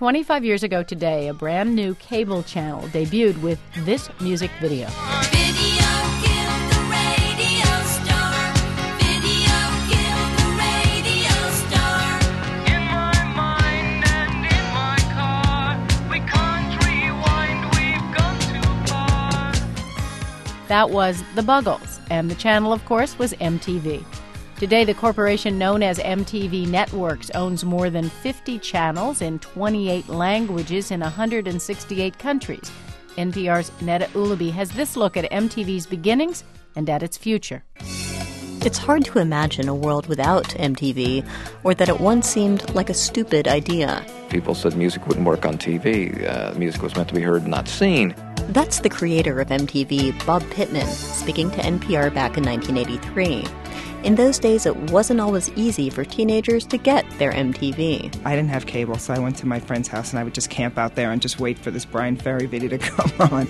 25 years ago today, a brand new cable channel debuted with this music video. Video killed the radio star. Video killed the radio star. In my mind and in my car, we can't rewind, we've gone too far. That was The Buggles, and the channel, of course, was MTV. Today, the corporation known as MTV Networks owns more than 50 channels in 28 languages in 168 countries. NPR's Neda Ulaby has this look at MTV's beginnings and at its future. It's hard to imagine a world without MTV, or that it once seemed like a stupid idea. People said music wouldn't work on TV. Music was meant to be heard, not seen. That's the creator of MTV, Bob Pittman, speaking to NPR back in 1983. In those days, it wasn't always easy for teenagers to get their MTV. I didn't have cable, so I went to my friend's house and I would just camp out there and just wait for this Bryan Ferry video to come on.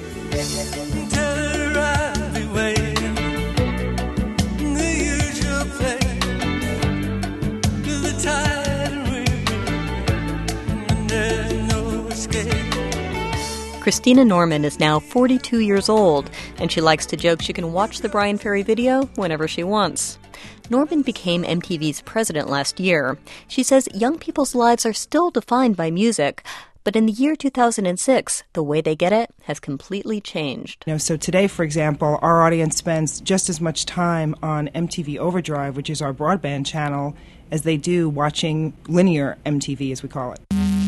Christina Norman is now 42 years old, and she likes to joke she can watch the Bryan Ferry video whenever she wants. Norman became MTV's president last year. She says young people's lives are still defined by music, but in the year 2006, the way they get it has completely changed. So today, for example, our audience spends just as much time on MTV Overdrive, which is our broadband channel, as they do watching linear MTV, as we call it.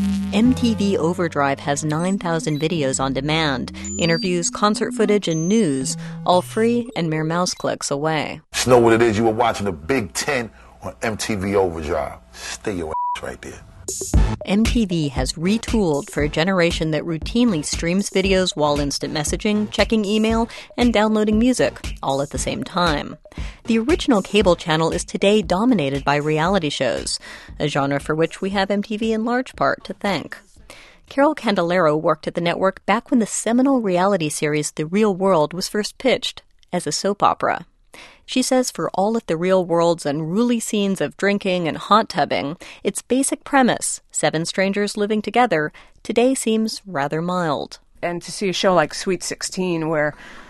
MTV Overdrive has 9,000 videos on demand, interviews, concert footage, and news, all free and mere mouse clicks away. Just know what it is. You were watching the Big Ten on MTV Overdrive. Stay your ass right there. MTV has retooled for a generation that routinely streams videos while instant messaging, checking email, and downloading music, all at the same time. The original cable channel is today dominated by reality shows, a genre for which we have MTV in large part to thank. Carol Candelero worked at the network back when the seminal reality series The Real World was first pitched as a soap opera. She says for all of the real world's unruly scenes of drinking and hot tubbing, its basic premise, 7 strangers living together, today seems rather mild. And to see a show like Sweet 16 where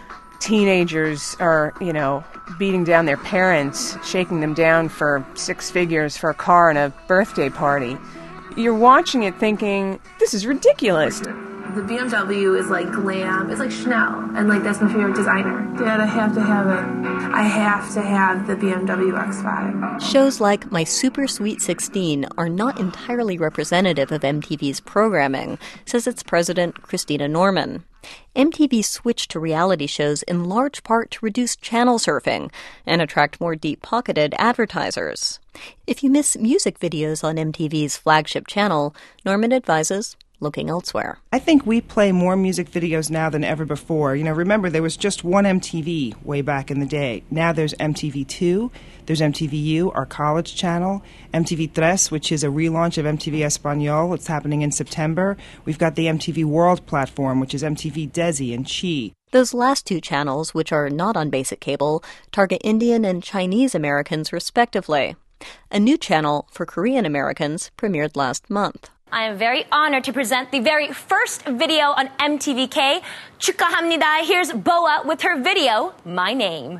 teenagers are, beating down their parents, shaking them down for 6 figures for a car and a birthday party, you're watching it thinking, this is ridiculous. The BMW is like glam. It's like Chanel. And that's my favorite designer. Dad, I have to have it. I have to have the BMW X5. Shows like My Super Sweet 16 are not entirely representative of MTV's programming, says its president, Christina Norman. MTV switched to reality shows in large part to reduce channel surfing and attract more deep-pocketed advertisers. If you miss music videos on MTV's flagship channel, Norman advises looking elsewhere. I think we play more music videos now than ever before. Remember, there was just one MTV way back in the day. Now there's MTV2, there's MTVU, our college channel, MTV3, which is a relaunch of MTV Espanol. It's happening in September. We've got the MTV World platform, which is MTV Desi and Chi. Those last 2 channels, which are not on basic cable, target Indian and Chinese Americans respectively. A new channel for Korean Americans premiered last month. I am very honored to present the very first video on MTVK. 축하합니다. Here's Boa with her video, My Name.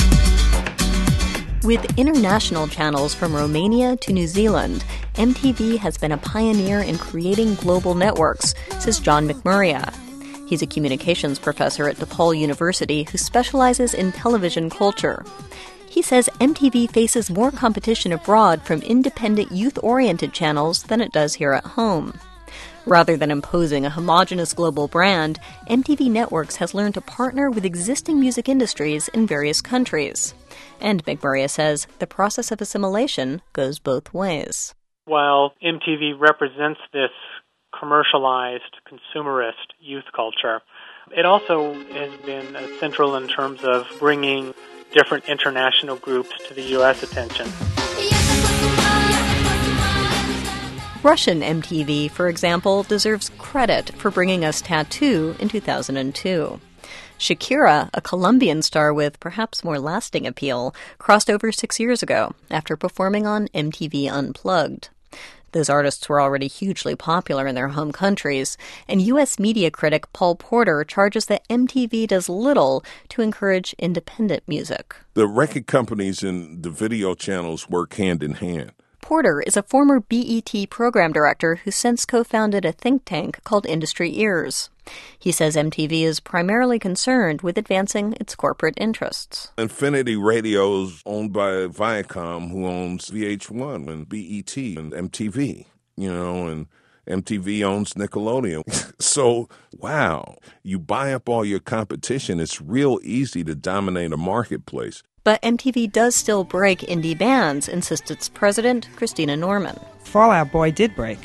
With international channels from Romania to New Zealand, MTV has been a pioneer in creating global networks, says John McMurray. He's a communications professor at DePaul University who specializes in television culture. He says MTV faces more competition abroad from independent youth-oriented channels than it does here at home. Rather than imposing a homogenous global brand, MTV Networks has learned to partner with existing music industries in various countries. And McMurray says the process of assimilation goes both ways. While MTV represents this commercialized, consumerist youth culture, it also has been central in terms of bringing different international groups to the U.S. attention. Russian MTV, for example, deserves credit for bringing us Tattoo in 2002. Shakira, a Colombian star with perhaps more lasting appeal, crossed over 6 years ago after performing on MTV Unplugged. Those artists were already hugely popular in their home countries, and U.S. media critic Paul Porter charges that MTV does little to encourage independent music. The record companies and the video channels work hand in hand. Porter is a former BET program director who since co-founded a think tank called Industry Ears. He says MTV is primarily concerned with advancing its corporate interests. Infinity Radio is owned by Viacom, who owns VH1 and BET and MTV, and MTV owns Nickelodeon. So, wow, you buy up all your competition, it's real easy to dominate a marketplace. But MTV does still break indie bands, insists its president, Christina Norman. Fall Out Boy did break.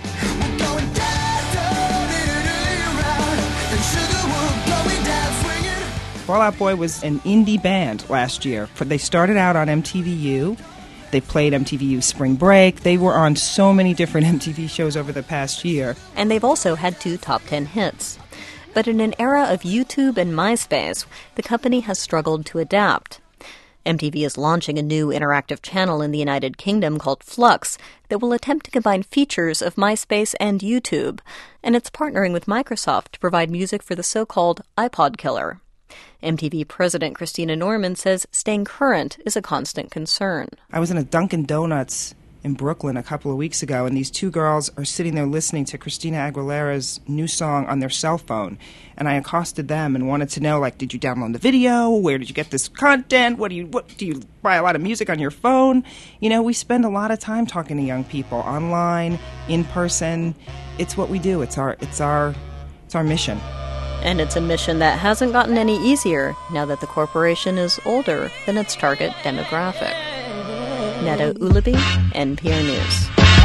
Fall Out Boy was an indie band last year. They started out on MTVU. They played MTVU Spring Break. They were on so many different MTV shows over the past year. And they've also had 2 top 10 hits. But in an era of YouTube and MySpace, the company has struggled to adapt. MTV is launching a new interactive channel in the United Kingdom called Flux that will attempt to combine features of MySpace and YouTube, and it's partnering with Microsoft to provide music for the so-called iPod killer. MTV president Christina Norman says staying current is a constant concern. I was in a Dunkin' Donuts in Brooklyn a couple of weeks ago, and these 2 girls are sitting there listening to Christina Aguilera's new song on their cell phone. And I accosted them and wanted to know, did you download the video? Where did you get this content? What do you buy a lot of music on your phone? We spend a lot of time talking to young people online, in person. It's what we do. It's our mission. And it's a mission that hasn't gotten any easier now that the corporation is older than its target demographic. Neda Ulabi, NPR News.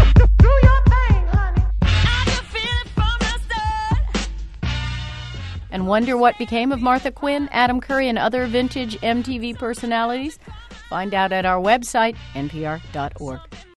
And wonder what became of Martha Quinn, Adam Curry, and other vintage MTV personalities? Find out at our website, npr.org.